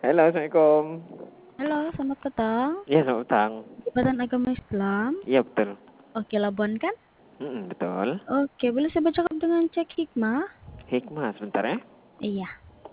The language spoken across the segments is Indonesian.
Halo, Assalamualaikum. Halo, selamat petang. Iya, selamat petang. Jabatan Agama Islam. Iya, betul. Oke, Labuan kan? Betul. Oke, boleh saya bacakan dengan cek hikmah? Hikmah, sebentar ya. Iya.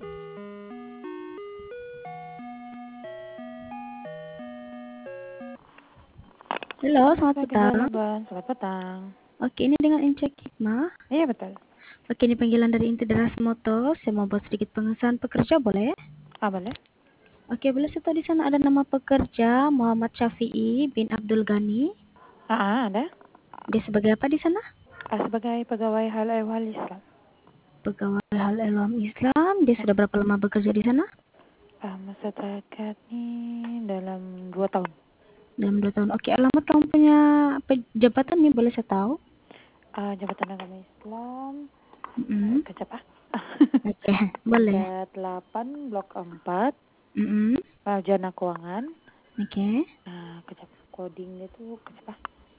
Halo, selamat petang. Labuan, selamat petang. Oke, ini dengan cek hikmah. Iya, betul. Oke, ini panggilan dari inti deras motor. Saya mau buat sedikit pengesahan pekerja, boleh? Boleh. Oke, boleh saya tahu di sana ada nama pekerja Muhammad Syafi'i bin Abdul Ghani. Ada. Dia sebagai apa di sana? Sebagai pegawai hal ehwal Islam. Pegawai hal ehwal Islam. Dia sudah berapa lama bekerja di sana? Masa terakhir ini dalam 2 tahun. Dalam 2 tahun. Oke, alamat kamu punya jabatan nih, boleh saya tahu? Jabatan Agama Islam. Kecap Oke, boleh. 8, Blok 4. Jana Keuangan. Oke. Kecap coding itu kecap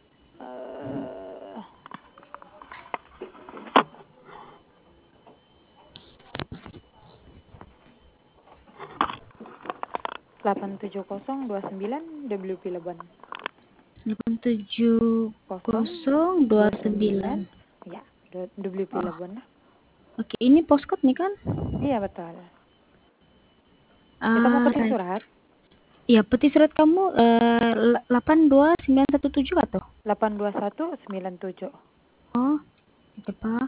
87029 WP Labuan. 87029. Ya, WP Labuan. Oke, ini postcode nih kan? Iya, betul. Kita mau peti surat? Iya, peti surat kamu 82917 atau? 82197. Oh, apa?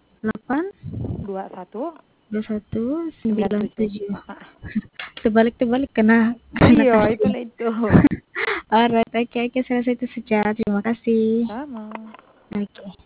82197. Terbalik kena Iya, itu. Alright, oke, saya rasa itu saja. Terima kasih. Sama. Oke.